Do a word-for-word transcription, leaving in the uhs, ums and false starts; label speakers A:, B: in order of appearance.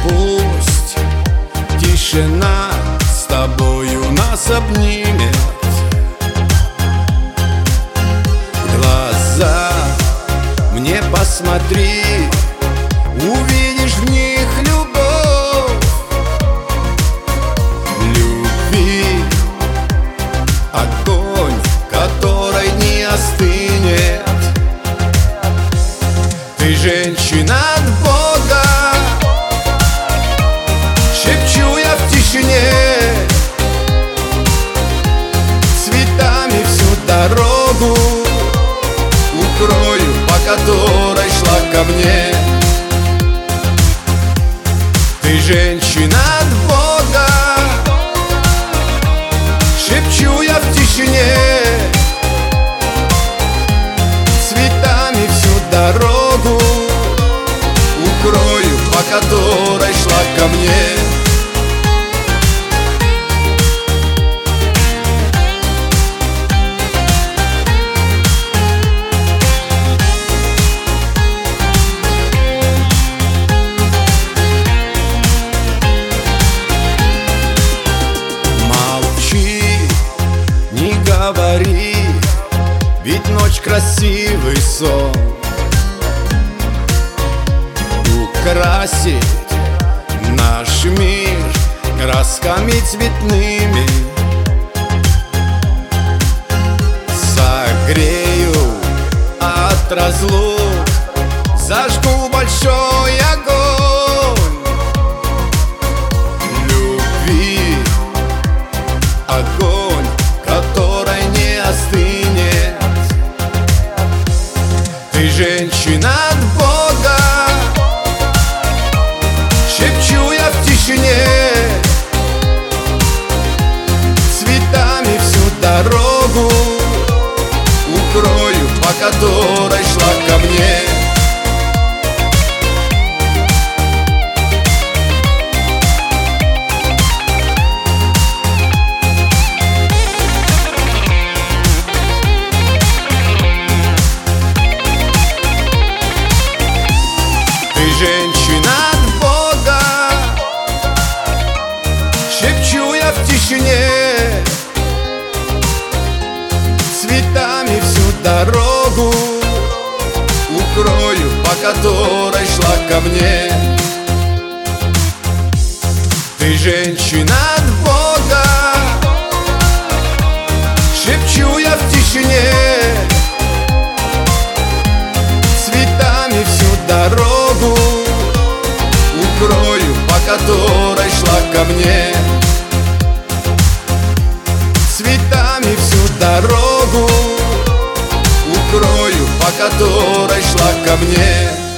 A: пусть тишина с тобою нас обнимет. В глаза мне посмотри, увидишь в них любовь. Любви огонь, который не остынет. Ты женщина от Бога, шепчу я в тишине. Цветами всю дорогу укрою, по которой шла ко мне. Ты женщина от Бога, шепчу я в тишине. Цветами всю дорогу укрою, по которой шла ко мне. Говори, ведь ночь красивый сон украсит наш мир красками цветными. Согрею от разлук, зажгу большой огонь любви, огонь, который не остынет. Ты женщина от Бога, шепчу я в тишине. Цветами всю дорогу укрою, по которой шла ко мне. Женщина от Бога, шепчу я в тишине. Цветами всю дорогу укрою, по которой шла ко мне. Ты женщина от Бога, шепчу я в тишине. Цветами всю дорогу укрою, по которой шла ко мне. Цветами всю дорогу укрою, по которой шла ко мне.